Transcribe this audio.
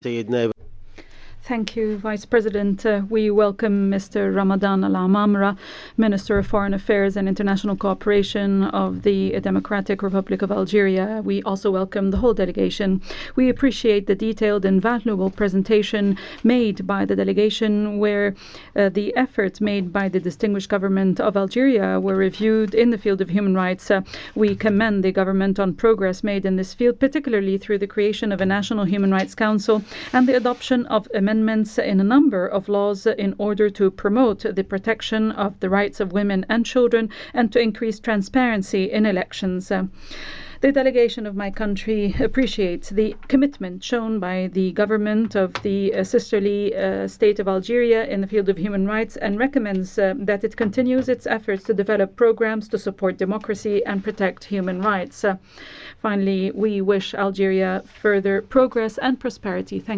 سيد نائب. Thank you, Vice President. We welcome Mr. Ramadan Al Amamra, Minister of Foreign Affairs and International Cooperation of the Democratic Republic of Algeria. We also welcome the whole delegation. We appreciate the detailed and valuable presentation made by the delegation, where the efforts made by the distinguished government of Algeria were reviewed in the field of human rights. We commend the government on progress made in this field, particularly through the creation of a National Human Rights Council and the adoption of amendments in a number of laws in order to promote the protection of the rights of women and children and to increase transparency in elections. The delegation of my country appreciates the commitment shown by the government of the sisterly state of Algeria in the field of human rights and recommends that it continues its efforts to develop programs to support democracy and protect human rights. Finally, we wish Algeria further progress and prosperity. Thank